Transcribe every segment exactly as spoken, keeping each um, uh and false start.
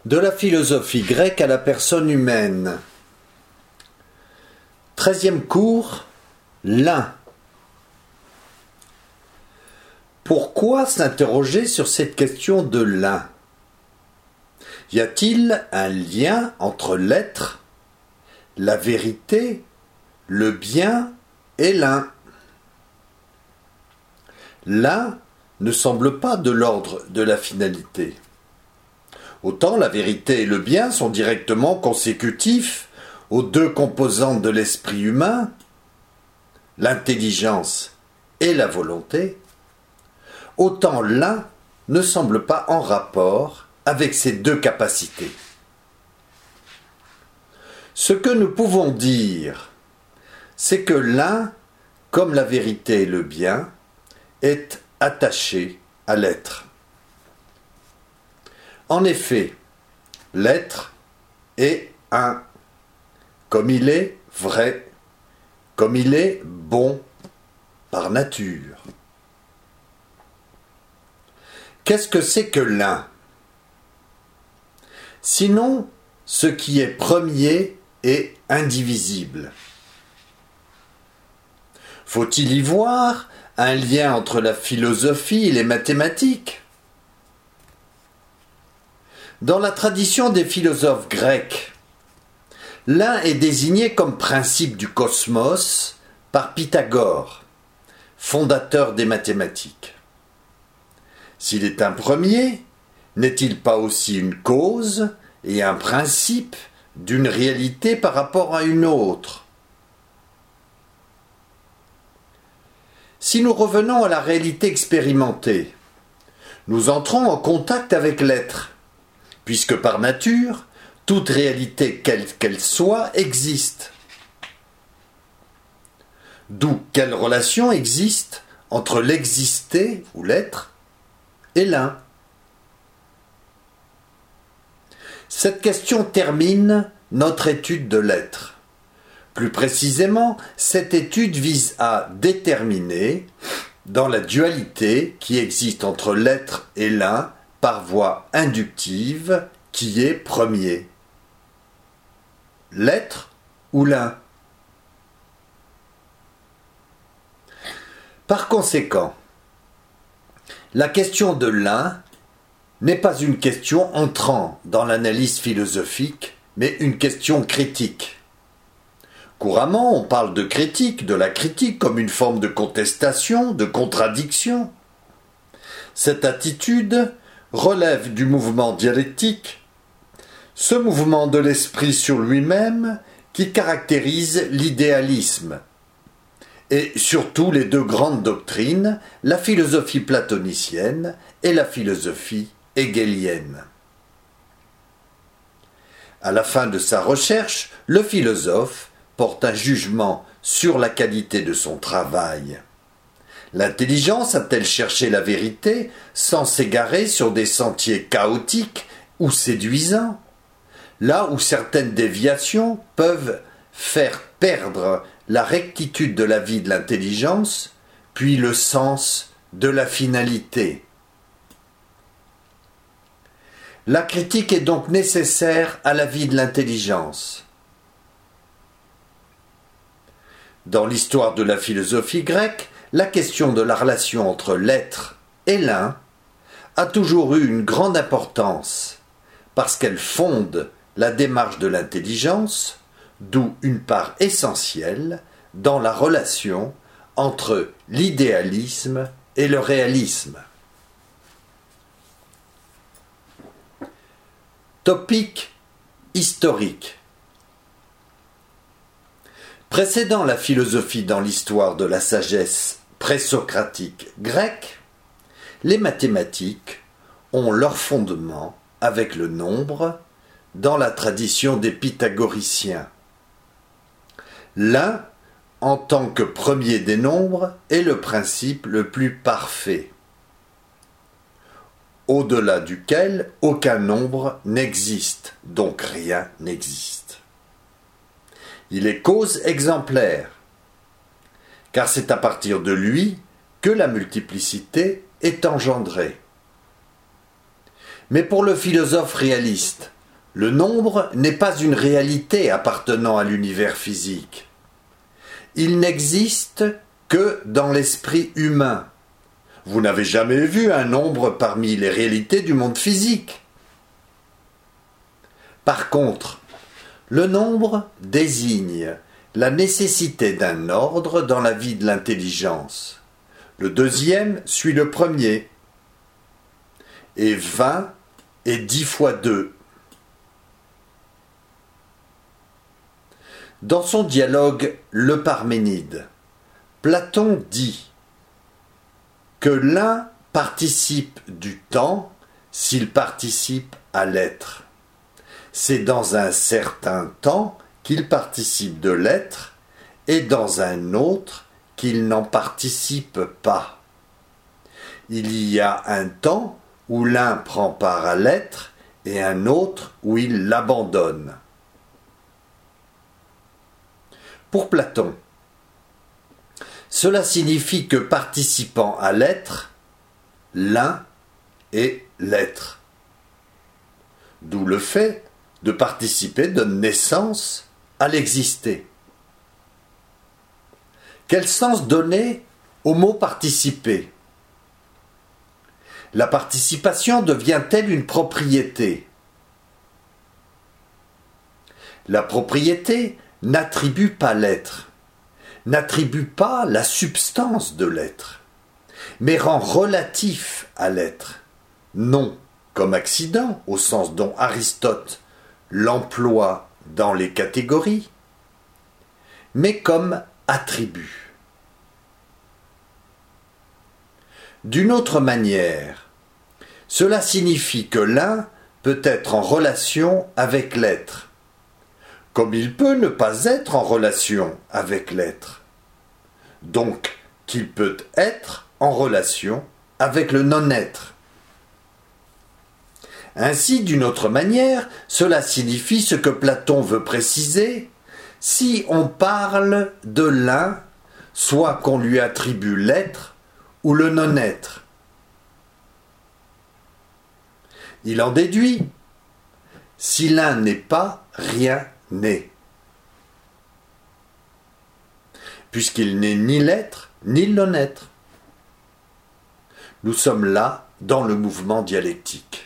De la philosophie grecque à la personne humaine. Treizième cours, l'un. Pourquoi s'interroger sur cette question de l'un? Y a-t-il un lien entre l'être, la vérité, le bien et l'un? L'un ne semble pas de l'ordre de la finalité. Autant la vérité et le bien sont directement consécutifs aux deux composantes de l'esprit humain, l'intelligence et la volonté, autant l'un ne semble pas en rapport avec ces deux capacités. Ce que nous pouvons dire, c'est que l'un, comme la vérité et le bien, est attaché à l'être. En effet, l'être est un, comme il est vrai, comme il est bon par nature. Qu'est-ce que c'est que l'un? Sinon, ce qui est premier et indivisible. Faut-il y voir un lien entre la philosophie et les mathématiques? Dans la tradition des philosophes grecs, l'un est désigné comme principe du cosmos par Pythagore, fondateur des mathématiques. S'il est un premier, n'est-il pas aussi une cause et un principe d'une réalité par rapport à une autre? Si nous revenons à la réalité expérimentée, nous entrons en contact avec l'être, puisque par nature, toute réalité, quelle qu'elle soit, existe. D'où quelle relation existe entre l'exister ou l'être et l'un? Cette question termine notre étude de l'être. Plus précisément, cette étude vise à déterminer, dans la dualité qui existe entre l'être et l'un, par voie inductive, qui est premier. L'être ou l'un? Par conséquent, la question de l'un n'est pas une question entrant dans l'analyse philosophique, mais une question critique. Couramment, on parle de critique, de la critique comme une forme de contestation, de contradiction. Cette attitude relève du mouvement dialectique, ce mouvement de l'esprit sur lui-même qui caractérise l'idéalisme, et surtout les deux grandes doctrines, la philosophie platonicienne et la philosophie hegelienne. À la fin de sa recherche, le philosophe porte un jugement sur la qualité de son travail. L'intelligence a-t-elle cherché la vérité sans s'égarer sur des sentiers chaotiques ou séduisants, là où certaines déviations peuvent faire perdre la rectitude de la vie de l'intelligence, puis le sens de la finalité? La critique est donc nécessaire à la vie de l'intelligence. Dans l'histoire de la philosophie grecque, la question de la relation entre l'être et l'un a toujours eu une grande importance parce qu'elle fonde la démarche de l'intelligence, d'où une part essentielle dans la relation entre l'idéalisme et le réalisme. Topic historique. Précédant la philosophie dans l'histoire de la sagesse présocratique grecque, les mathématiques ont leur fondement avec le nombre dans la tradition des pythagoriciens. L'un, en tant que premier des nombres, est le principe le plus parfait, au-delà duquel aucun nombre n'existe, donc rien n'existe. Il est cause exemplaire, car c'est à partir de lui que la multiplicité est engendrée. Mais pour le philosophe réaliste, Le nombre n'est pas une réalité appartenant à l'univers physique. Il n'existe que dans l'esprit humain. Vous n'avez jamais vu un nombre parmi les réalités du monde physique. Par contre, le nombre désigne la nécessité d'un ordre dans la vie de l'intelligence. Le deuxième suit le premier. Et vingt est dix fois deux. Dans son dialogue Le Parménide, Platon dit que l'un participe du temps s'il participe à l'être. C'est dans un certain temps qu'il participe de l'être et dans un autre qu'il n'en participe pas. Il y a un temps où l'un prend part à l'être et un autre où il l'abandonne. Pour Platon, cela signifie que participant à l'être, l'un est l'être. D'où le fait de participer donne naissance à l'exister. Quel sens donner au mot participer ? La participation devient-elle une propriété ? La propriété n'attribue pas l'être, n'attribue pas la substance de l'être, mais rend relatif à l'être, non comme accident au sens dont Aristote l'emploie dans les catégories, mais comme attribut. D'une autre manière, cela signifie que l'un peut être en relation avec l'être, comme il peut ne pas être en relation avec l'être, donc qu'il peut être en relation avec le non-être. Ainsi, d'une autre manière, cela signifie ce que Platon veut préciser, si on parle de l'un, soit qu'on lui attribue l'être ou le non-être. Il en déduit, si l'un n'est pas, rien n'est. Puisqu'il n'est ni l'être, ni le non-être. Nous sommes là dans le mouvement dialectique.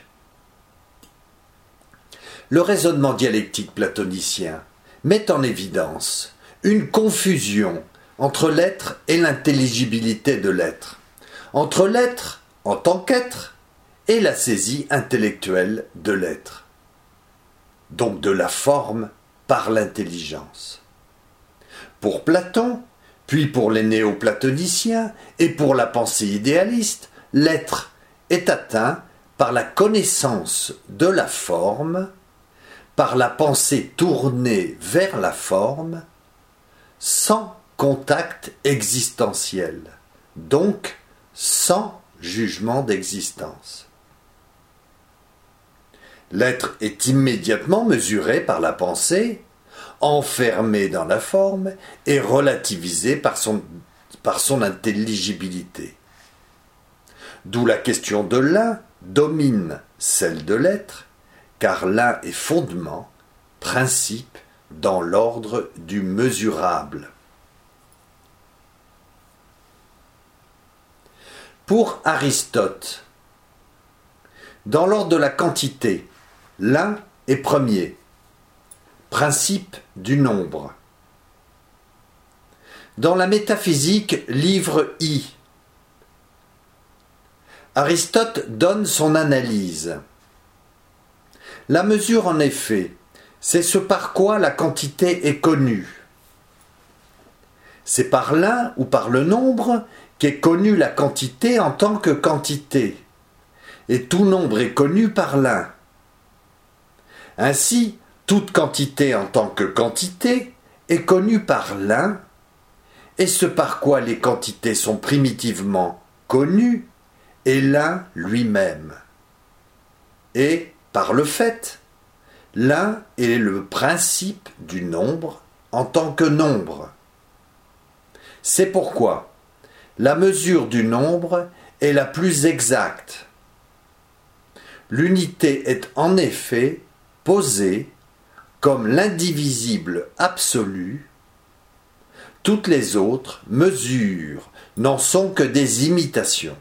Le raisonnement dialectique platonicien met en évidence une confusion entre l'être et l'intelligibilité de l'être, entre l'être en tant qu'être et la saisie intellectuelle de l'être, donc de la forme par l'intelligence. Pour Platon, puis pour les néoplatoniciens et pour la pensée idéaliste, l'être est atteint par la connaissance de la forme, par la pensée tournée vers la forme, sans contact existentiel, donc sans jugement d'existence. L'être est immédiatement mesuré par la pensée, enfermé dans la forme et relativisé par son, par son intelligibilité. D'où la question de l'un domine celle de l'être, car l'un est fondement, principe dans l'ordre du mesurable. Pour Aristote, dans l'ordre de la quantité, l'un est premier, principe du nombre. Dans la métaphysique, livre I, Aristote donne son analyse. La mesure, en effet, c'est ce par quoi la quantité est connue. C'est par l'un ou par le nombre qu'est connue la quantité en tant que quantité, et tout nombre est connu par l'un. Ainsi, toute quantité en tant que quantité est connue par l'un, et ce par quoi les quantités sont primitivement connues est l'un lui-même. Et, par le fait, l'un est le principe du nombre en tant que nombre. C'est pourquoi la mesure du nombre est la plus exacte. L'unité est en effet posé comme l'indivisible absolu, toutes les autres mesures n'en sont que des imitations.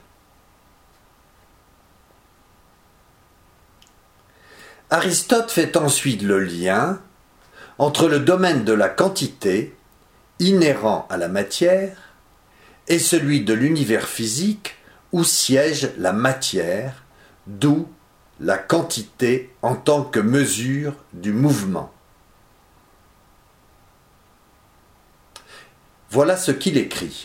Aristote fait ensuite le lien entre le domaine de la quantité, inhérent à la matière, et celui de l'univers physique où siège la matière, d'où la quantité en tant que mesure du mouvement. Voilà ce qu'il écrit.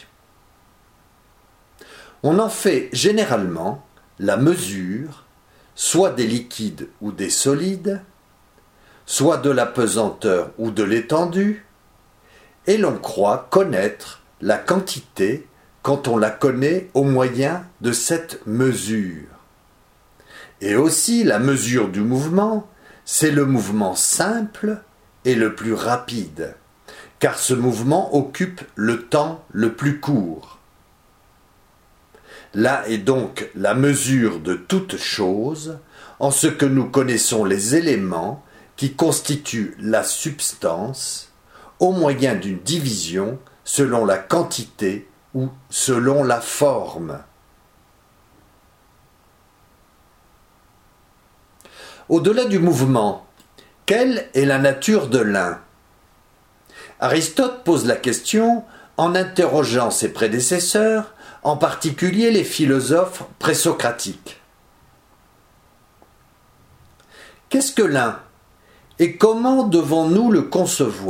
On en fait généralement la mesure, soit des liquides ou des solides, soit de la pesanteur ou de l'étendue, et l'on croit connaître la quantité quand on la connaît au moyen de cette mesure. Et aussi la mesure du mouvement, c'est le mouvement simple et le plus rapide, car ce mouvement occupe le temps le plus court. Là est donc la mesure de toute chose, en ce que nous connaissons les éléments qui constituent la substance, au moyen d'une division selon la quantité ou selon la forme. Au-delà du mouvement, quelle est la nature de l'un ? Aristote pose la question en interrogeant ses prédécesseurs, en particulier les philosophes présocratiques. Qu'est-ce que l'un et comment devons-nous le concevoir ?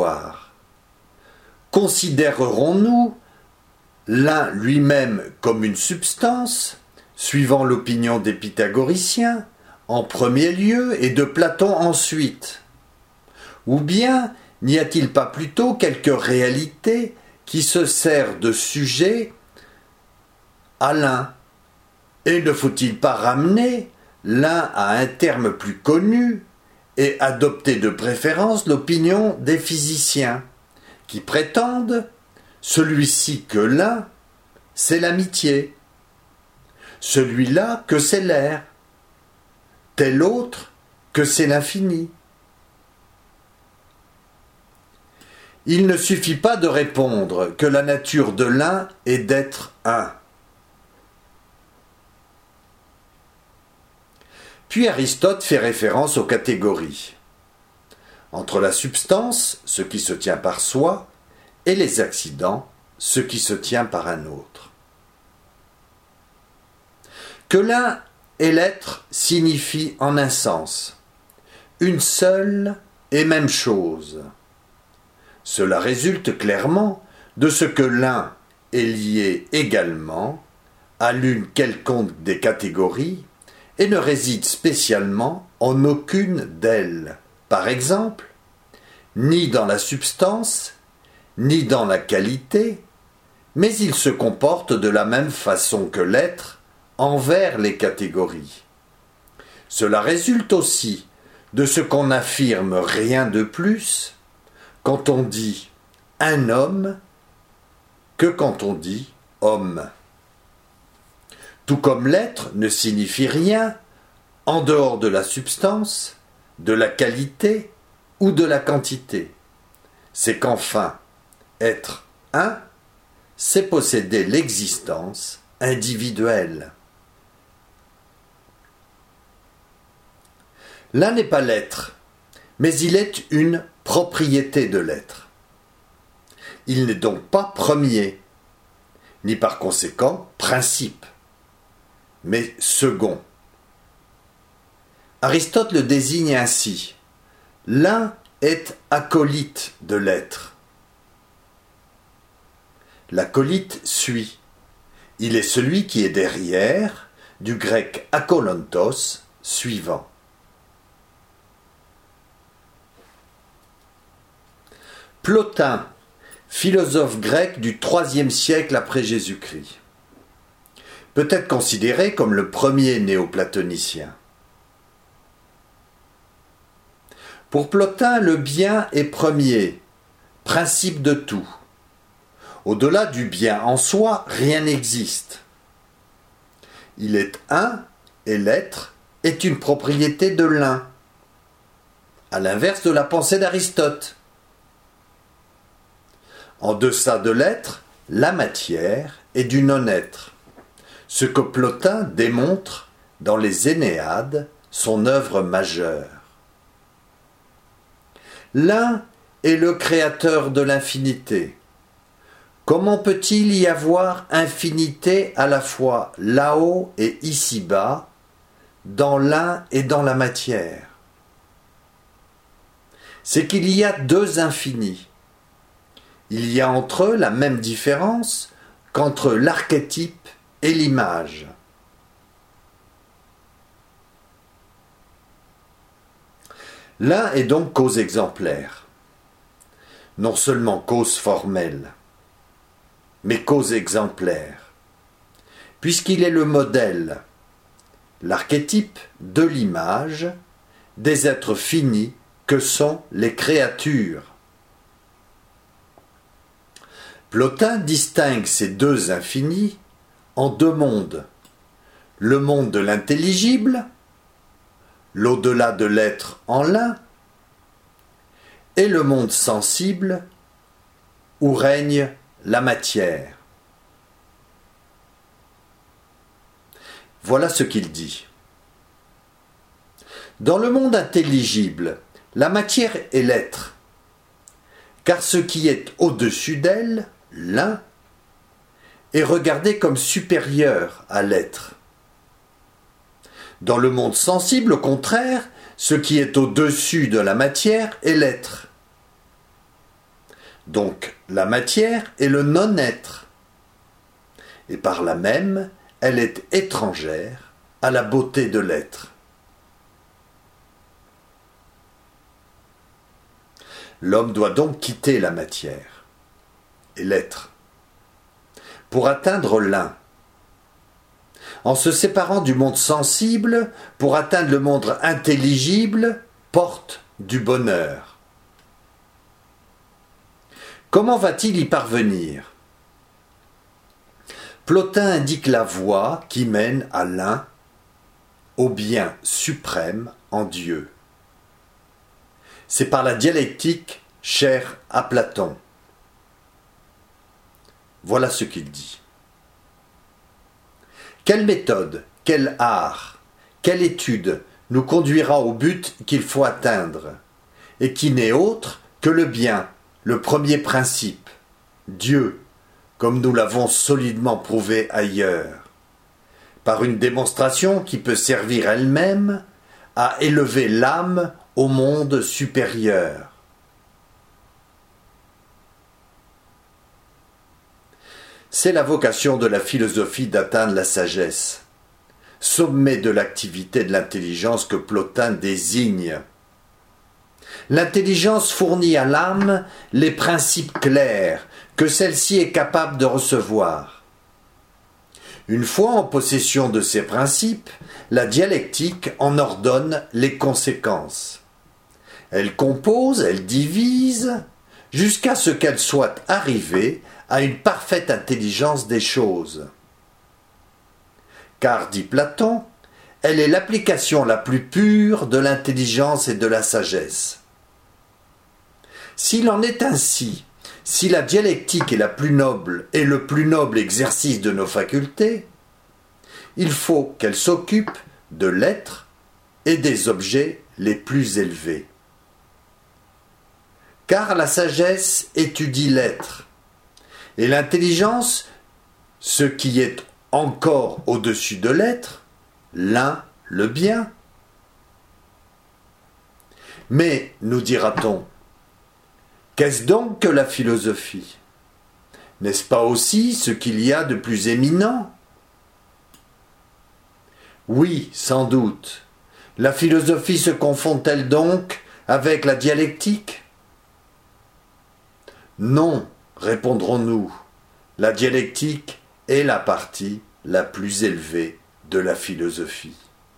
Considérerons-nous l'un lui-même comme une substance, suivant l'opinion des pythagoriciens, en premier lieu et de Platon ensuite ? Ou bien n'y a-t-il pas plutôt quelque réalité qui se sert de sujet à l'un ? Et ne faut-il pas ramener l'un à un terme plus connu et adopter de préférence l'opinion des physiciens, qui prétendent celui-ci que l'un, c'est l'amitié, celui-là que c'est l'air, tel autre que c'est l'infini. Il ne suffit pas de répondre que la nature de l'un est d'être un. Puis Aristote fait référence aux catégories. Entre la substance, ce qui se tient par soi, et les accidents, ce qui se tient par un autre. Que l'un et l'être signifient en un sens une seule et même chose. Cela résulte clairement de ce que l'un est lié également à l'une quelconque des catégories et ne réside spécialement en aucune d'elles. Par exemple, ni dans la substance, ni dans la qualité, mais il se comporte de la même façon que l'être envers les catégories. Cela résulte aussi de ce qu'on n'affirme rien de plus quand on dit un homme que quand on dit homme. Tout comme l'être ne signifie rien en dehors de la substance, de la qualité ou de la quantité. C'est qu'enfin, être un, c'est posséder l'existence individuelle. L'un n'est pas l'être, mais il est une propriété de l'être. Il n'est donc pas premier, ni par conséquent principe, mais second. Aristote le désigne ainsi. L'un est acolyte de l'être. L'acolyte suit. Il est celui qui est derrière, du grec akolantos, suivant. Plotin, philosophe grec du troisième siècle après Jésus-Christ, peut être considéré comme le premier néoplatonicien. Pour Plotin, le bien est premier, principe de tout. Au-delà du bien en soi, rien n'existe. Il est un et l'être est une propriété de l'un. à l'inverse de la pensée d'Aristote. En deçà de l'être, la matière est du non-être, ce que Plotin démontre dans les Énéades, son œuvre majeure. L'un est le créateur de l'infinité. Comment peut-il y avoir infinité à la fois là-haut et ici-bas, dans l'un et dans la matière? C'est qu'il y a deux infinis. Il y a entre eux la même différence qu'entre l'archétype et l'image. L'un est donc cause exemplaire, non seulement cause formelle, mais cause exemplaire, puisqu'il est le modèle, l'archétype de l'image des êtres finis que sont les créatures. Plotin distingue ces deux infinis en deux mondes, le monde de l'intelligible, l'au-delà de l'être en l'un, et le monde sensible où règne la matière. Voilà ce qu'il dit. Dans le monde intelligible, la matière est l'être, car ce qui est au-dessus d'elle, l'un, est regardé comme supérieur à l'être. Dans le monde sensible, au contraire, ce qui est au-dessus de la matière est l'être. Donc, la matière est le non-être. Et par là même, elle est étrangère à la beauté de l'être. L'homme doit donc quitter la matière et l'être pour atteindre l'un. En se séparant du monde sensible pour atteindre le monde intelligible, porte du bonheur. Comment va-t-il y parvenir? Plotin indique la voie qui mène à l'un, au bien suprême en Dieu. C'est par la dialectique chère à Platon. Voilà ce qu'il dit. Quelle méthode, quel art, quelle étude nous conduira au but qu'il faut atteindre, et qui n'est autre que le bien, le premier principe, Dieu, comme nous l'avons solidement prouvé ailleurs, par une démonstration qui peut servir elle-même à élever l'âme au monde supérieur. C'est la vocation de la philosophie d'atteindre la sagesse, sommet de l'activité de l'intelligence que Plotin désigne. L'intelligence fournit à l'âme les principes clairs que celle-ci est capable de recevoir. Une fois en possession de ces principes, la dialectique en ordonne les conséquences. Elle compose, elle divise, jusqu'à ce qu'elle soit arrivée à une parfaite intelligence des choses. Car, dit Platon, elle est l'application la plus pure de l'intelligence et de la sagesse. S'il en est ainsi, si la dialectique est la plus noble et le plus noble exercice de nos facultés, il faut qu'elle s'occupe de l'être et des objets les plus élevés. Car la sagesse étudie l'être, et l'intelligence, ce qui est encore au-dessus de l'être, l'un, le bien. Mais, nous dira-t-on, qu'est-ce donc que la philosophie? N'est-ce pas aussi ce qu'il y a de plus éminent? Oui, sans doute. La philosophie se confond-elle donc avec la dialectique? Non, répondrons-nous. La dialectique est la partie la plus élevée de la philosophie.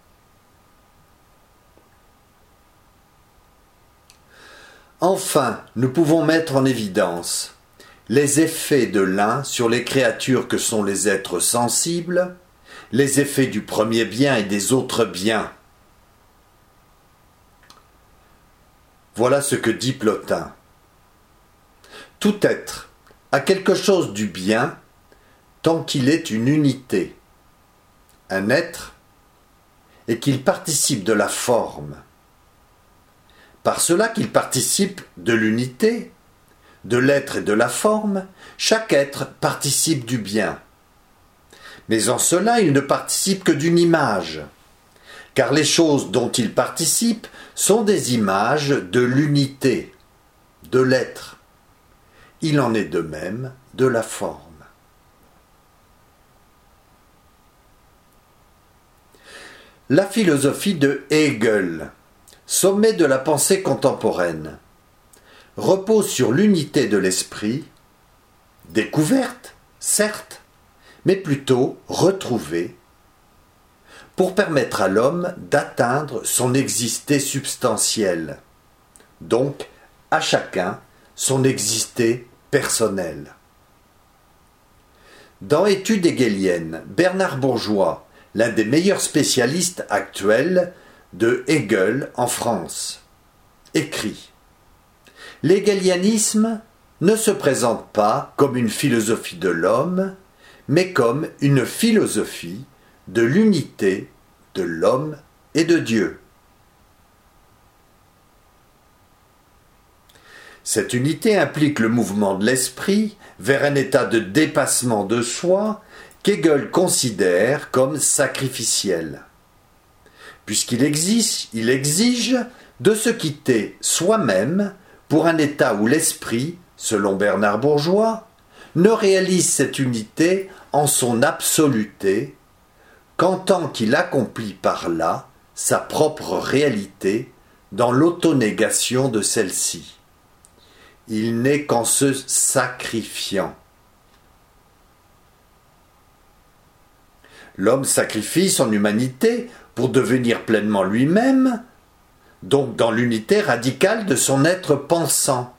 Enfin, nous pouvons mettre en évidence les effets de l'un sur les créatures que sont les êtres sensibles, les effets du premier bien et des autres biens. Voilà ce que dit Plotin. Tout être a quelque chose du bien tant qu'il est une unité, un être, et qu'il participe de la forme. Par cela qu'il participe de l'unité, de l'être et de la forme, chaque être participe du bien. Mais en cela, il ne participe que d'une image, car les choses dont il participe sont des images de l'unité, de l'être. Il en est de même de la forme. La philosophie de Hegel, sommet de la pensée contemporaine, repose sur l'unité de l'esprit, découverte, certes, mais plutôt retrouvée, pour permettre à l'homme d'atteindre son existé substantiel, donc à chacun son existé personnel. Dans Études hegeliennes, Bernard Bourgeois, l'un des meilleurs spécialistes actuels de Hegel en France, écrit « L'hegelianisme ne se présente pas comme une philosophie de l'homme, mais comme une philosophie de l'unité de l'homme et de Dieu. Cette unité implique le mouvement de l'esprit vers un état de dépassement de soi qu'Hegel considère comme sacrificiel. Puisqu'il exige, il exige de se quitter soi-même pour un état où l'esprit, selon Bernard Bourgeois, ne réalise cette unité en son absoluté qu'en tant qu'il accomplit par là sa propre réalité dans l'autonégation de celle-ci. Il n'est qu'en se sacrifiant. L'homme sacrifie son humanité pour devenir pleinement lui-même, donc dans l'unité radicale de son être pensant.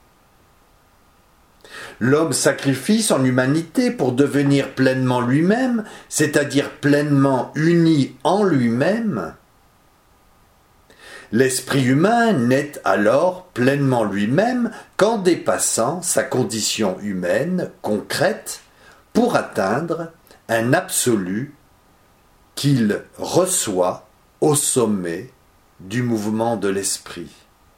L'homme sacrifie son humanité pour devenir pleinement lui-même, c'est-à-dire pleinement uni en lui-même. L'esprit humain n'est alors pleinement lui-même qu'en dépassant sa condition humaine concrète pour atteindre un absolu qu'il reçoit au sommet du mouvement de l'esprit.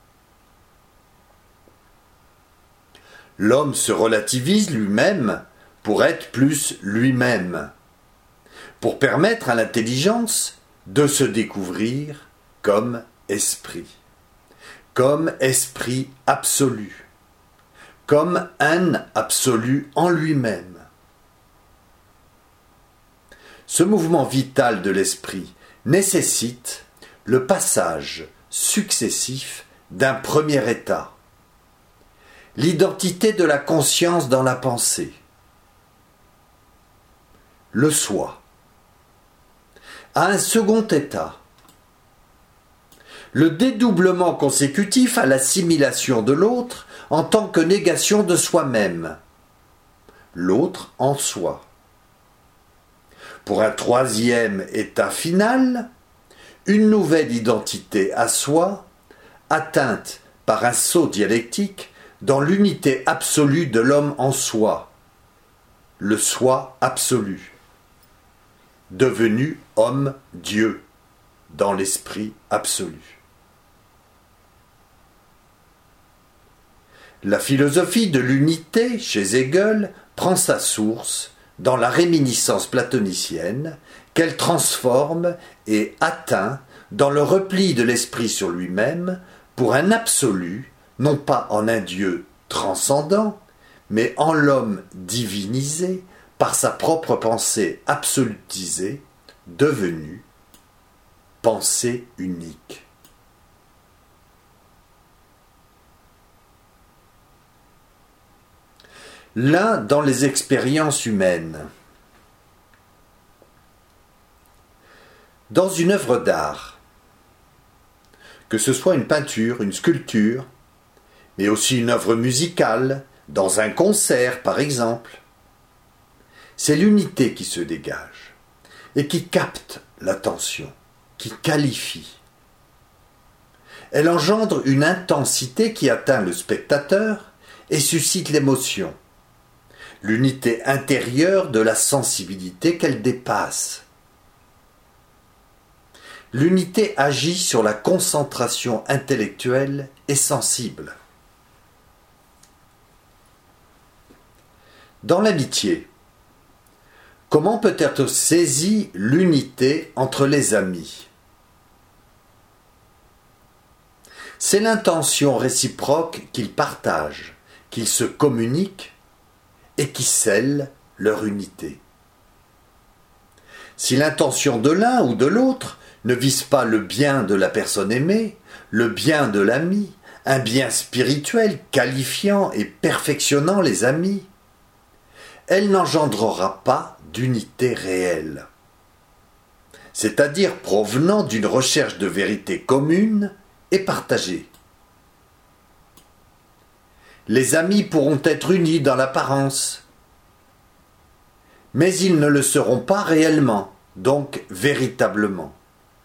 L'homme se relativise lui-même pour être plus lui-même, pour permettre à l'intelligence de se découvrir comme esprit, comme esprit absolu, comme un absolu en lui-même. Ce mouvement vital de l'esprit nécessite le passage successif d'un premier état, l'identité de la conscience dans la pensée, le soi, à un second état, le dédoublement consécutif à l'assimilation de l'autre en tant que négation de soi-même, l'autre en soi. Pour un troisième état final, une nouvelle identité à soi, atteinte par un saut dialectique dans l'unité absolue de l'homme en soi, le soi absolu, devenu homme-dieu dans l'esprit absolu. La philosophie de l'unité, chez Hegel, prend sa source dans la réminiscence platonicienne qu'elle transforme et atteint dans le repli de l'esprit sur lui-même pour un absolu, non pas en un Dieu transcendant, mais en l'homme divinisé par sa propre pensée absolutisée, devenue pensée unique. L'un dans les expériences humaines. Dans une œuvre d'art, que ce soit une peinture, une sculpture, mais aussi une œuvre musicale, dans un concert par exemple, c'est l'unité qui se dégage et qui capte l'attention, qui qualifie. Elle engendre une intensité qui atteint le spectateur et suscite l'émotion, l'unité intérieure de la sensibilité qu'elle dépasse. L'unité agit sur la concentration intellectuelle et sensible. Dans l'amitié, comment peut être saisie l'unité entre les amis ? C'est l'intention réciproque qu'ils partagent, qu'ils se communiquent et qui scelle leur unité. Si l'intention de l'un ou de l'autre ne vise pas le bien de la personne aimée, le bien de l'ami, un bien spirituel qualifiant et perfectionnant les amis, elle n'engendrera pas d'unité réelle, c'est-à-dire provenant d'une recherche de vérité commune et partagée. Les amis pourront être unis dans l'apparence, mais ils ne le seront pas réellement, donc véritablement.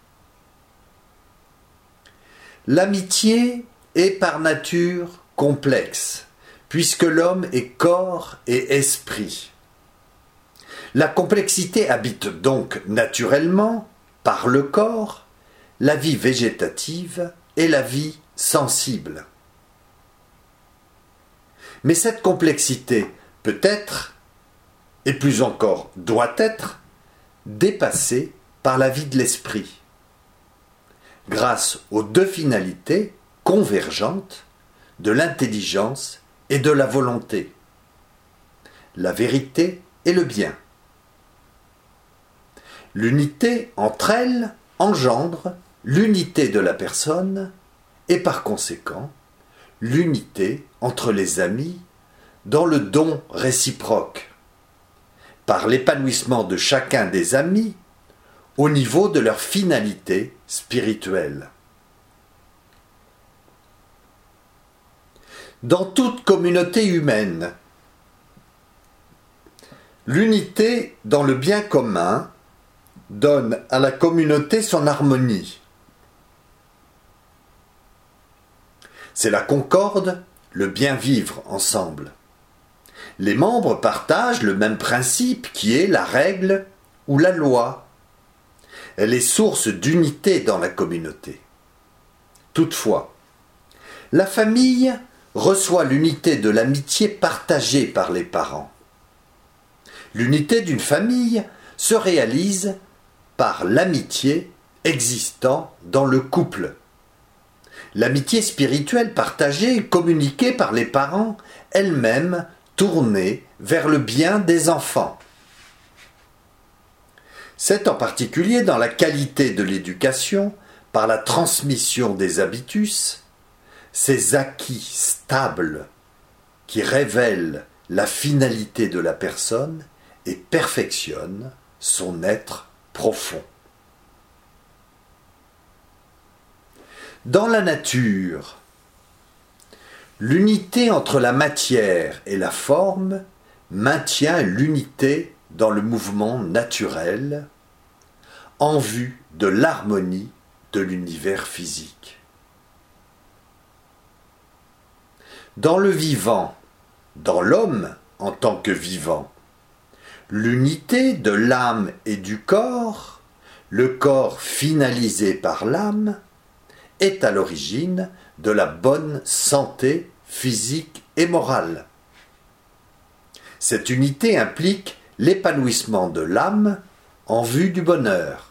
L'amitié est par nature complexe, puisque l'homme est corps et esprit. La complexité habite donc naturellement, par le corps, la vie végétative et la vie sensible. Mais cette complexité peut être, et plus encore doit être, dépassée par la vie de l'esprit, grâce aux deux finalités convergentes de l'intelligence et de la volonté, la vérité et le bien. L'unité entre elles engendre l'unité de la personne et par conséquent l'unité entre les amis dans le don réciproque, par l'épanouissement de chacun des amis au niveau de leur finalité spirituelle. Dans toute communauté humaine, l'unité dans le bien commun donne à la communauté son harmonie. C'est la concorde, le bien vivre ensemble. Les membres partagent le même principe qui est la règle ou la loi. Elle est source d'unité dans la communauté. Toutefois, la famille reçoit l'unité de l'amitié partagée par les parents. L'unité d'une famille se réalise par l'amitié existant dans le couple. L'amitié spirituelle partagée et communiquée par les parents, elle-même tournée vers le bien des enfants. C'est en particulier dans la qualité de l'éducation, par la transmission des habitus, ces acquis stables qui révèlent la finalité de la personne et perfectionnent son être profond. Dans la nature, l'unité entre la matière et la forme maintient l'unité dans le mouvement naturel en vue de l'harmonie de l'univers physique. Dans le vivant, dans l'homme en tant que vivant, l'unité de l'âme et du corps, le corps finalisé par l'âme, est à l'origine de la bonne santé physique et morale. Cette unité implique l'épanouissement de l'âme en vue du bonheur.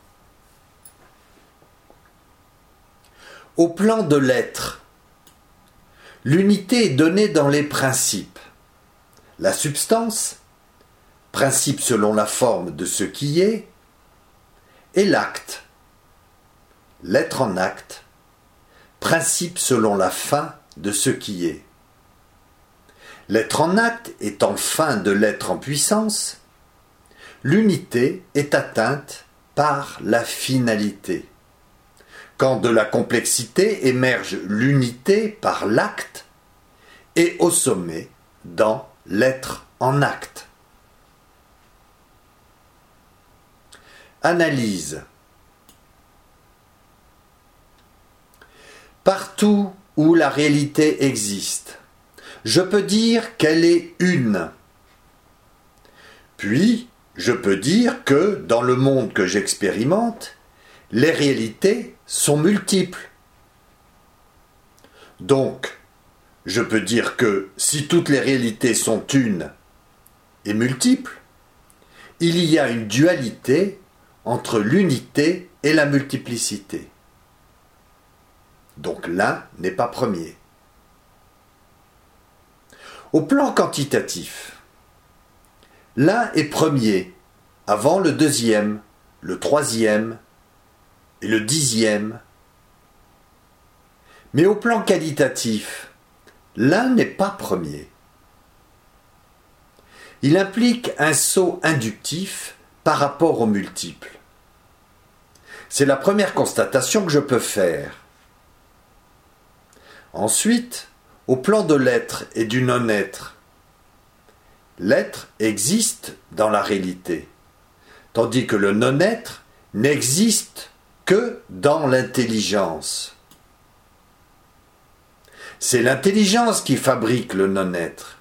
Au plan de l'être, l'unité est donnée dans les principes. La substance, principe selon la forme de ce qui est, et l'acte, l'être en acte, principe selon la fin de ce qui est. L'être en acte étant fin de l'être en puissance, l'unité est atteinte par la finalité. Quand de la complexité émerge l'unité par l'acte et au sommet dans l'être en acte. Analyse. Partout partout où la réalité existe, je peux dire qu'elle est une. Puis, je peux dire que, dans le monde que j'expérimente, les réalités sont multiples. Donc, je peux dire que si toutes les réalités sont une et multiples, il y a une dualité entre l'unité et la multiplicité. Donc l'un n'est pas premier. Au plan quantitatif, l'un est premier avant le deuxième, le troisième et le dixième. Mais au plan qualitatif, l'un n'est pas premier. Il implique un saut inductif par rapport aux multiples. C'est la première constatation que je peux faire. Ensuite, au plan de l'être et du non-être, l'être existe dans la réalité, tandis que le non-être n'existe que dans l'intelligence. C'est l'intelligence qui fabrique le non-être.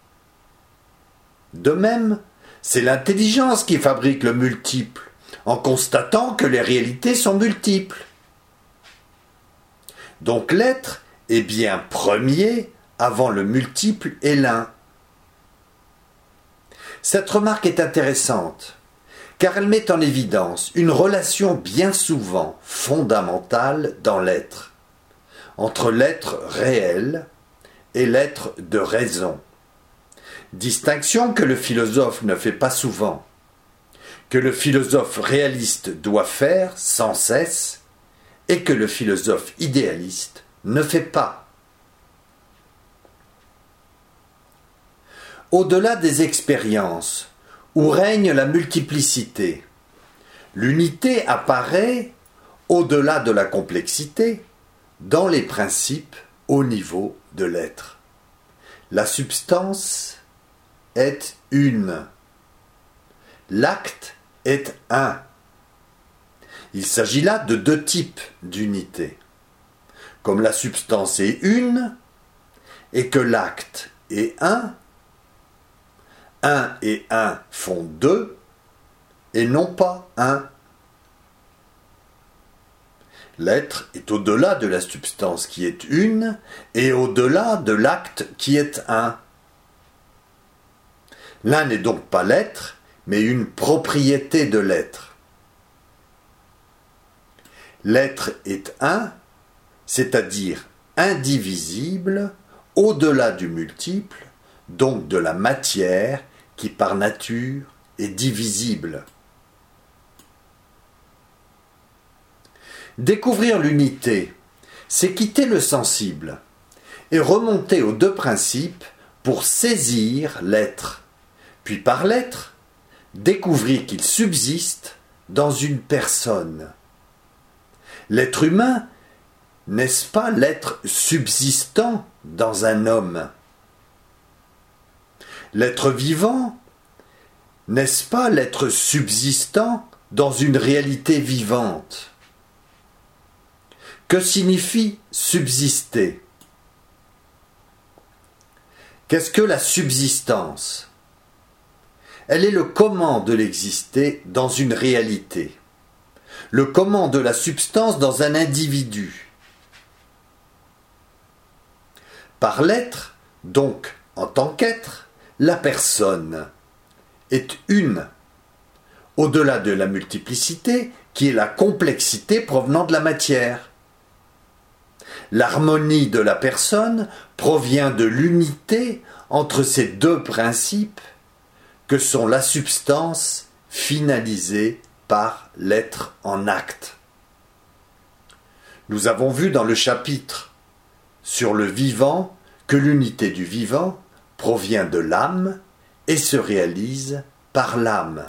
De même, c'est l'intelligence qui fabrique le multiple, en constatant que les réalités sont multiples. Donc l'être est bien premier avant le multiple et l'un. Cette remarque est intéressante, car elle met en évidence une relation bien souvent fondamentale dans l'être, entre l'être réel et l'être de raison. Distinction que le philosophe ne fait pas souvent, que le philosophe réaliste doit faire sans cesse, et que le philosophe idéaliste ne fait pas. Au-delà des expériences, où règne la multiplicité, l'unité apparaît, au-delà de la complexité, dans les principes au niveau de l'être. La substance est une. L'acte est un. Il s'agit là de deux types d'unité. Comme la substance est une et que l'acte est un, un et un font deux et non pas un. L'être est au-delà de la substance qui est une et au-delà de l'acte qui est un. L'un n'est donc pas l'être, mais une propriété de l'être. L'être est un, c'est-à-dire indivisible, au-delà du multiple, donc de la matière qui par nature est divisible. Découvrir l'unité, c'est quitter le sensible et remonter aux deux principes pour saisir l'être, puis par l'être, découvrir qu'il subsiste dans une personne. L'être humain, n'est-ce pas l'être subsistant dans un homme? L'être vivant, n'est-ce pas l'être subsistant dans une réalité vivante? Que signifie subsister? Qu'est-ce que la subsistance? Elle est le comment de l'exister dans une réalité, le comment de la substance dans un individu. Par l'être, donc en tant qu'être, la personne est une, au-delà de la multiplicité qui est la complexité provenant de la matière. L'harmonie de la personne provient de l'unité entre ces deux principes que sont la substance finalisée par l'être en acte. Nous avons vu dans le chapitre sur le vivant que l'unité du vivant provient de l'âme et se réalise par l'âme.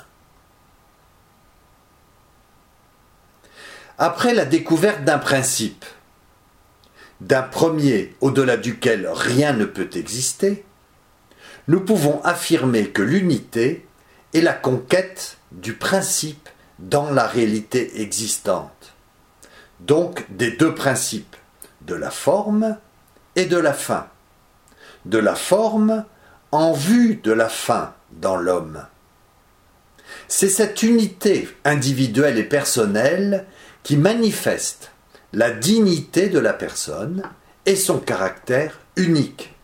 Après la découverte d'un principe, d'un premier au-delà duquel rien ne peut exister, nous pouvons affirmer que l'unité est la conquête du principe dans la réalité existante, donc des deux principes, de la forme et de la fin. De la forme en vue de la fin dans l'homme. C'est cette unité individuelle et personnelle qui manifeste la dignité de la personne et son caractère unique.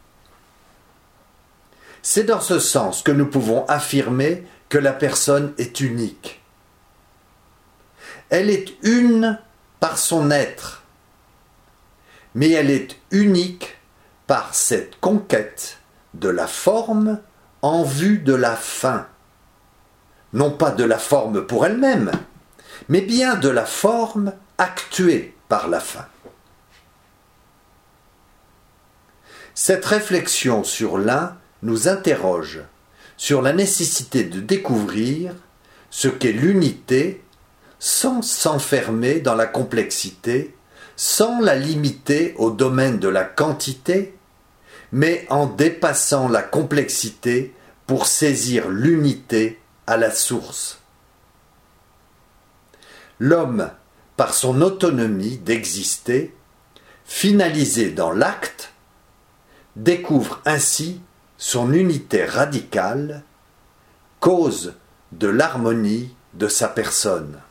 C'est dans ce sens que nous pouvons affirmer que la personne est unique. Elle est une par son être, mais elle est unique par cette conquête de la forme en vue de la fin. Non pas de la forme pour elle-même, mais bien de la forme actuée par la fin. Cette réflexion sur l'un nous interroge sur la nécessité de découvrir ce qu'est l'unité sans s'enfermer dans la complexité, sans la limiter au domaine de la quantité, mais en dépassant la complexité pour saisir l'unité à la source. L'homme, par son autonomie d'exister, finalisée dans l'acte, découvre ainsi son unité radicale, cause de l'harmonie de sa personne.